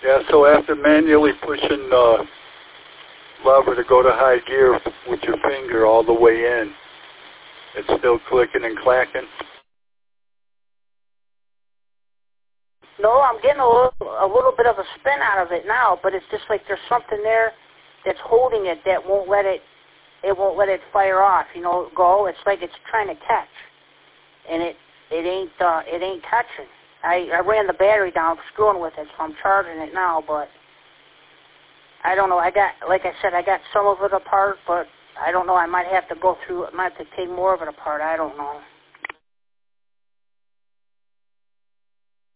Yeah, so after manually pushing the lever to go to high gear with your finger all the way in, it's still clicking and clacking? No, I'm getting a little bit of a spin out of it now, but it's just like there's something there that's holding it that won't let it fire off, go. It's like it's trying to catch, and it ain't catching. I ran the battery down, screwing with it, so I'm charging it now, but I don't know. Like I said, I got some of it apart, but I don't know. I might have to take more of it apart. I don't know.